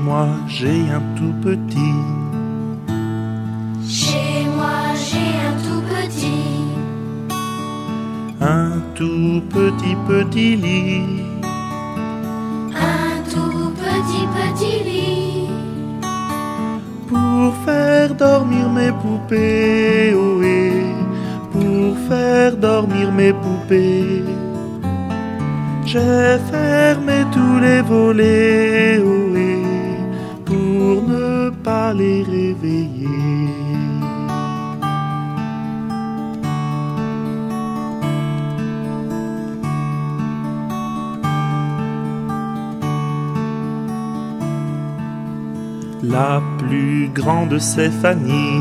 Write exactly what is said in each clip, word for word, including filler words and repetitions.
moi j'ai un tout petit. Chez moi j'ai un tout petit. Un tout petit petit lit. Un tout petit petit lit. Pour faire dormir mes poupées, oh et pour faire dormir mes poupées. J'ai fermé tous les volets, oh et pour ne pas les réveiller. La plus grande c'est Fanny.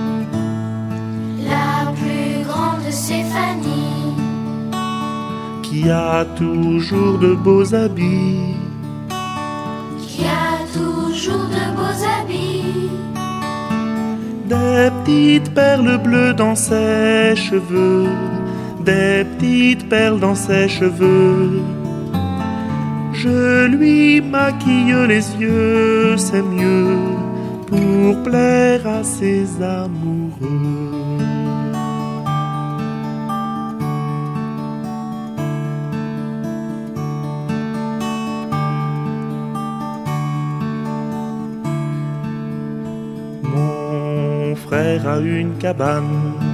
La plus grande c'est Fanny. Qui a toujours de beaux habits. Qui a toujours de beaux habits. Des petites perles bleues dans ses cheveux. Des petites perles dans ses cheveux. Je lui maquille les yeux, c'est mieux, pour plaire à ses amoureux. Mon frère a une cabane.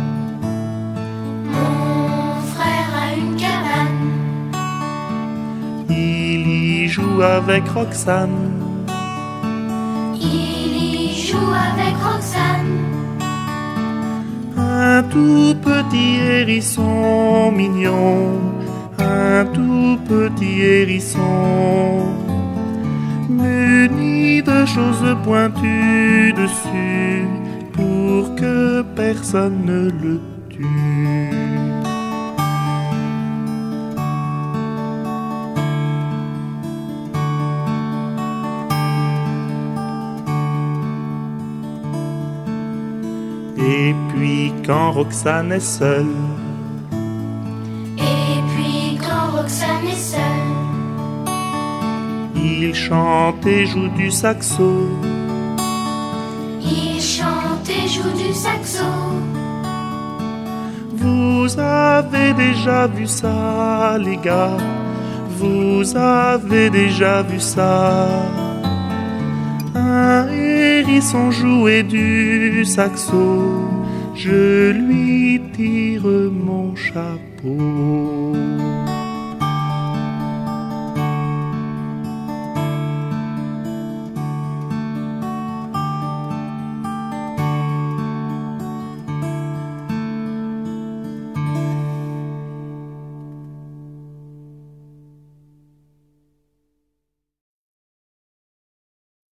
Mon frère a une cabane. Il y joue avec Roxane. Il y joue avec Roxane. Un tout petit hérisson mignon. Un tout petit hérisson. Muni de choses pointues dessus. Pour que personne ne le tue. Et puis quand Roxane est seule. Et puis quand Roxane est seule. Il chante et joue du saxo. Il chante et joue du saxo. Vous avez déjà vu ça, les gars. Vous avez déjà vu ça. Un hérisson jouait du saxo. Je lui tire mon chapeau.